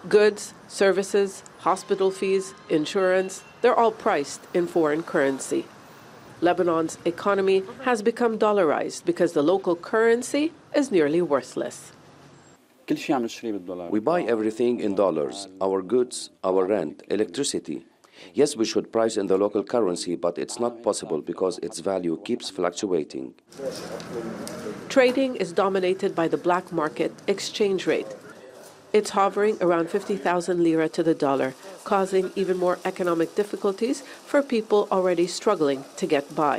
Goods, services, hospital fees, insurance, they're all priced in foreign currency. Lebanon's economy has become dollarized because the local currency is nearly worthless. We buy everything in dollars, our goods, our rent, electricity. Yes, we should price in the local currency, but it's not possible because its value keeps fluctuating. Trading is dominated by the black market exchange rate. It's hovering around 50,000 lira to the dollar, causing even more economic difficulties for people already struggling to get by.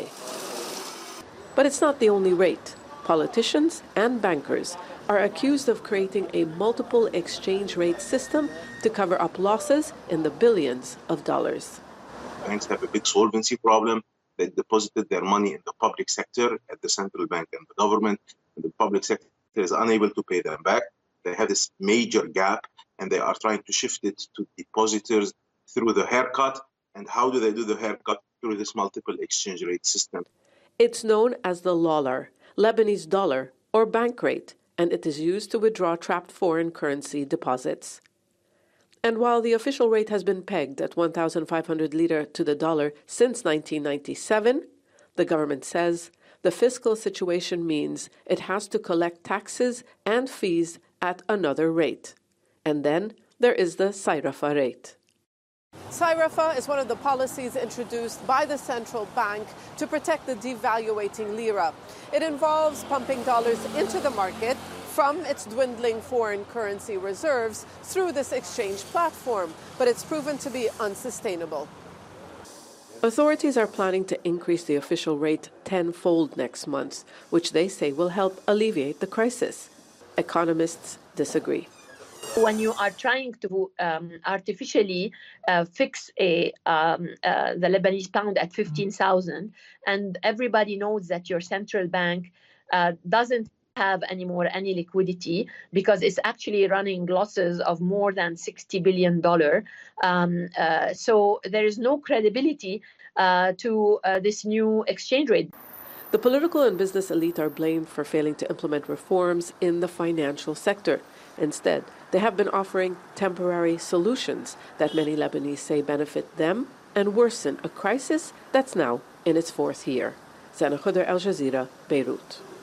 But it's not the only rate. Politicians and bankers are accused of creating a multiple exchange rate system to cover up losses in the billions of dollars. Banks have a big solvency problem. They deposited their money in the public sector at the central bank and the government, and the public sector is unable to pay them back. They have this major gap, and they are trying to shift it to depositors through the haircut. And how do they do the haircut? Through this multiple exchange rate system. It's known as the LOLAR, Lebanese dollar, or bank rate, and it is used to withdraw trapped foreign currency deposits. And while the official rate has been pegged at 1,500 lira to the dollar since 1997, the government says the fiscal situation means it has to collect taxes and fees at another rate. And then there is the Sayrafa rate. Sayrafa is one of the policies introduced by the central bank to protect the devaluating lira. It involves pumping dollars into the market from its dwindling foreign currency reserves through this exchange platform, but it's proven to be unsustainable. Authorities are planning to increase the official rate tenfold next month, which they say will help alleviate the crisis. Economists disagree. When you are trying to artificially fix the Lebanese pound at 15,000, and everybody knows that your central bank doesn't have anymore any liquidity because it's actually running losses of more than $60 billion. So there is no credibility to this new exchange rate. The political and business elite are blamed for failing to implement reforms in the financial sector. Instead, they have been offering temporary solutions that many Lebanese say benefit them and worsen a crisis that's now in its fourth year. Sana Khuder, Al Jazeera, Beirut.